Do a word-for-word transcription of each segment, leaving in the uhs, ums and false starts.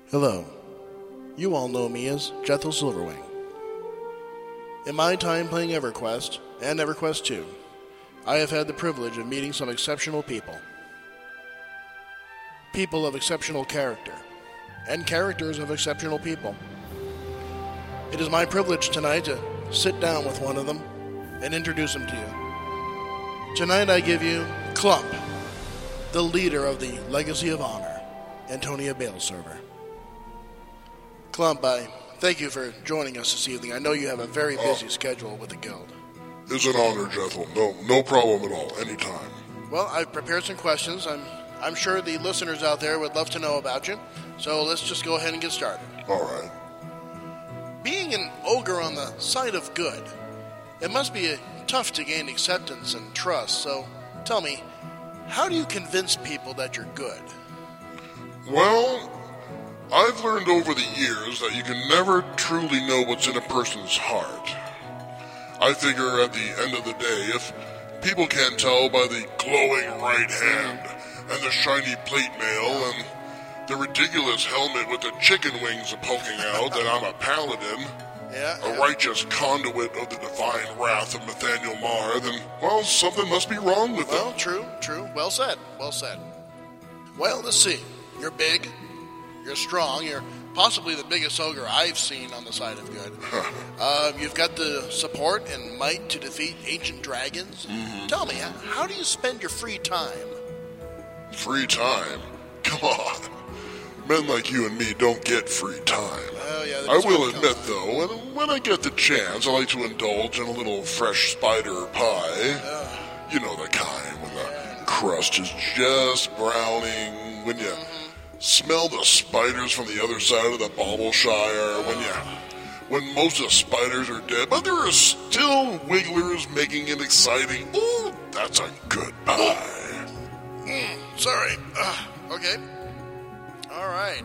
Hello. You all know me as Jethel Silverwing. In my time playing EverQuest, and EverQuest two, I have had the privilege of meeting some exceptional people. People of exceptional character, and characters of exceptional people. It is my privilege tonight to sit down with one of them and introduce him to you. Tonight I give you Clump, the leader of the Legacy of Honor, Antonia Baleserver. Clump, I thank you for joining us this evening. I know you have a very busy uh, schedule with the guild. It's an honor, Jethel. No, no problem at all. Anytime. Well, I've prepared some questions. I'm, I'm sure the listeners out there would love to know about you. So let's just go ahead and get started. All right. Being an ogre on the side of good, it must be uh, tough to gain acceptance and trust. So tell me, how do you convince people that you're good? Well, I've learned over the years that you can never truly know what's in a person's heart. I figure at the end of the day, if people can't tell by the glowing right hand and the shiny plate mail and the ridiculous helmet with the chicken wings poking out that I'm a paladin, yeah, a yeah. righteous conduit of the divine wrath of Nathaniel Marr, then, well, something must be wrong with Well, them. true, true. Well said, well said. Well, let's see. You're big. You're strong. You're possibly the biggest ogre I've seen on the side of good. uh, you've got the support and might to defeat ancient dragons. Mm-hmm. Tell me, how do you spend your free time? Free time? Come on. Men like you and me don't get free time. Oh, yeah, I will admit, though, when, when I get the chance, I like to indulge in a little fresh spider pie. Uh, you know the kind when the crust is just browning, when you smell the spiders from the other side of the Baubleshire, when you, when most of the spiders are dead, but there are still wigglers making it exciting. Ooh, that's a good pie. Mm, sorry. Uh, okay. All right.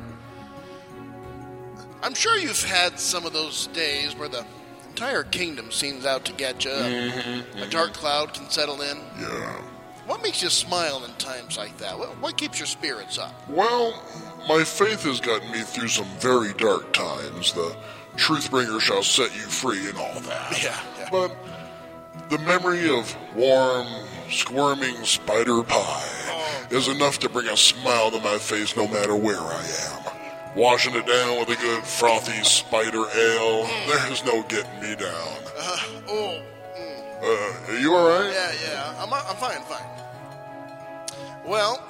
I'm sure you've had some of those days where the entire kingdom seems out to get you. Mm-hmm, a dark cloud can settle in. Yeah. What makes you smile in times like that? What, what keeps your spirits up? Well, my faith has gotten me through some very dark times. The Truthbringer shall set you free and all that. Yeah, yeah. But the memory of warm, squirming spider pie Oh. is enough to bring a smile to my face no matter where I am. Washing it down with a good frothy spider ale, there's no getting me down. Uh, oh. Uh, are you alright? Yeah, yeah. I'm, I'm fine, fine. Well,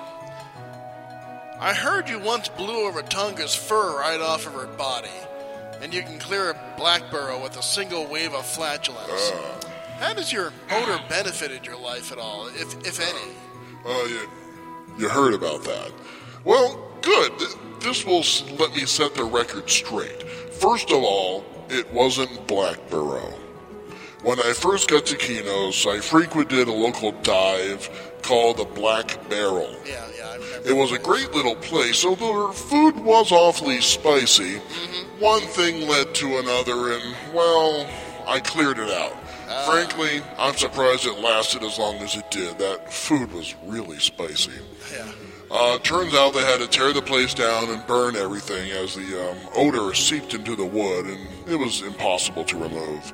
I heard you once blew a Ratonga's fur right off of her body, and you can clear a Blackburrow with a single wave of flatulence. Uh, How does your odor benefited your life at all, if if any? Oh, you, you heard about that. Well, good. Th- This will s- let me set the record straight. First of all, it wasn't Blackburrow. When I first got to Kinos, I frequented a local dive called the Black Barrel. Yeah, yeah, I remember. It was a great little place, although their food was awfully spicy. Mm-hmm. One thing led to another, and, well, I cleared it out. Uh. Frankly, I'm surprised it lasted as long as it did. That food was really spicy. Yeah. Uh, turns out they had to tear the place down and burn everything as the um, odor seeped into the wood, and it was impossible to remove.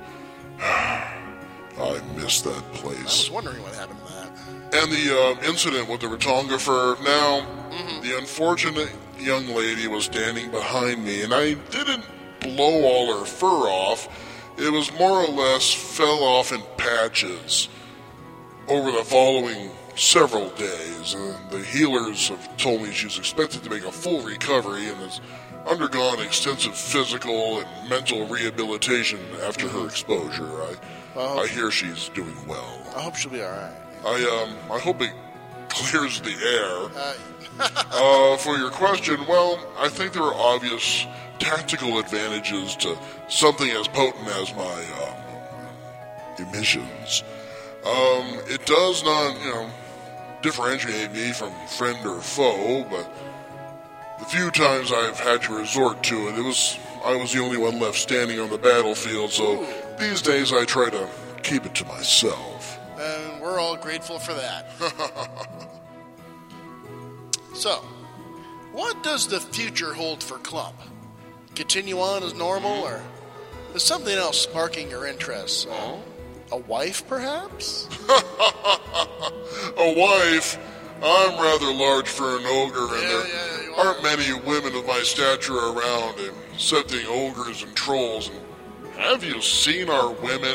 I miss that I place. was wondering what happened to that. And the uh, incident with the Ratonga fur. Now, Mm-hmm. the unfortunate young lady was standing behind me, and I didn't blow all her fur off. It was more or less fell off in patches over the following several days. Uh, the healers have told me she's expected to make a full recovery and has undergone extensive physical and mental rehabilitation after her exposure. I, Well, I hear she's doing well. I hope she'll be all right. I um I hope it clears the air. Uh, Uh, for your question, well, I think there are obvious tactical advantages to something as potent as my um, emissions. Um, it does not, you know, differentiate me from friend or foe, but the few times I've had to resort to it, it was I was the only one left standing on the battlefield, so these days I try to keep it to myself. and we're all grateful for that. So, what does the future hold for Clump? Continue on as normal, or is something else sparking your interest? Uh, a wife, perhaps? A wife? I'm rather large for an ogre, and Yeah, there yeah, you aren't are. many women of my stature around, excepting ogres and trolls. And have you seen our women?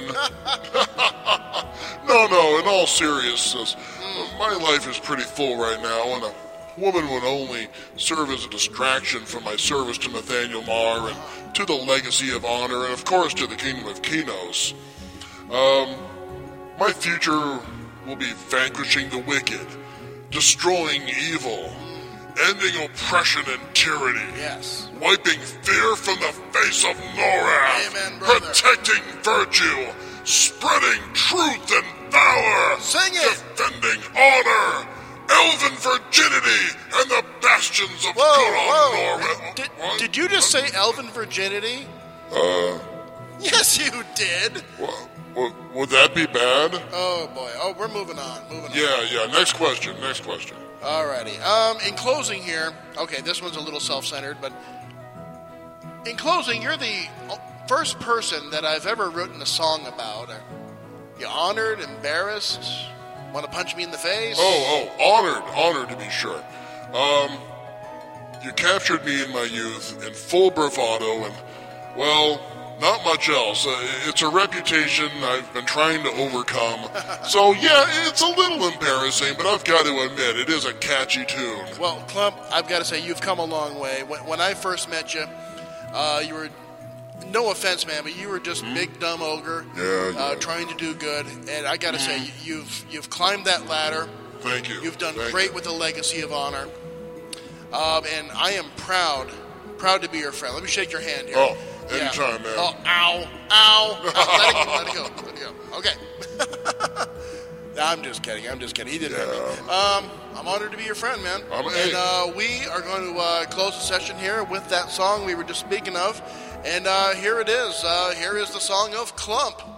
No, no, in all seriousness, my life is pretty full right now, and a woman would only serve as a distraction from my service to Nathaniel Marr and to the legacy of honor, and of course to the kingdom of Kinos. Um, my future will be vanquishing the wicked, destroying evil, ending oppression and tyranny, Yes. wiping fear from the face of Norath, Amen, brother. protecting virtue, spreading truth and valor, Sing it. defending honor, elven virginity, and the bastions of Whoa, good whoa. on Norath. Did, What? did you just say elven virginity? Uh, Yes, you did. wha- wha- would that be bad? Oh, boy. Oh, we're moving on. Moving on. Yeah, yeah. Next question. Next question. Alrighty. Um, in closing here, okay, this one's a little self-centered, but in closing, you're the first person that I've ever written a song about. Are you honored, embarrassed, want to punch me in the face? Oh, oh, honored, honored to be sure. Um, you captured me in my youth in full bravado, and, well, not much else. Uh, it's a reputation I've been trying to overcome. So, yeah, it's a little embarrassing, but I've got to admit, it is a catchy tune. Well, Clump, I've got to say, you've come a long way. When, when I first met you, uh, you were, no offense, man, but you were just big, dumb ogre, Yeah, uh, yeah. trying to do good. And I got to say, you've you've climbed that ladder. Thank you. You've done Thank great you. with the legacy of honor. Um, and I am proud, proud to be your friend. Let me shake your hand here. Oh, anytime, man. Oh, ow, ow. ow. Let it go, let it go, let it go. Okay. No, I'm just kidding. I'm just kidding. He didn't hurt me. Um, I'm honored to be your friend, man. I'm- and hey. uh, we are going to uh, close the session here with that song we were just speaking of. And uh, here it is. Uh, here is the song of Clump.